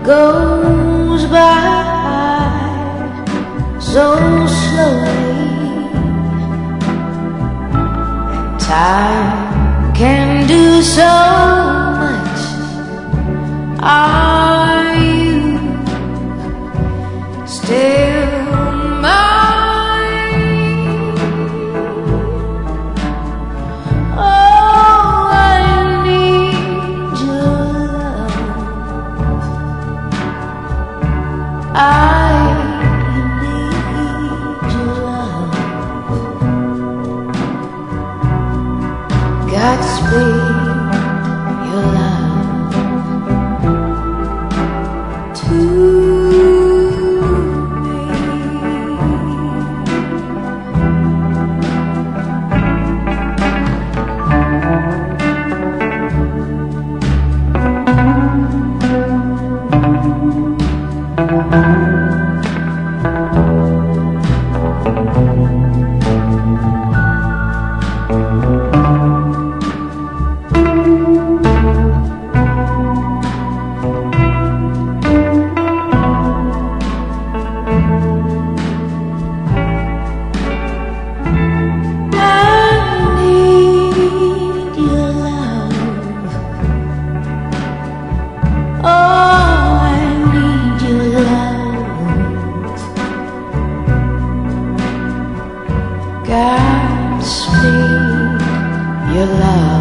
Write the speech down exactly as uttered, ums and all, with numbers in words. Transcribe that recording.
goes by so slowly, and time can do so much. Are you still mine? Oh, I need your love. I need your love. Godspeed, your love to me. Godspeed, your love.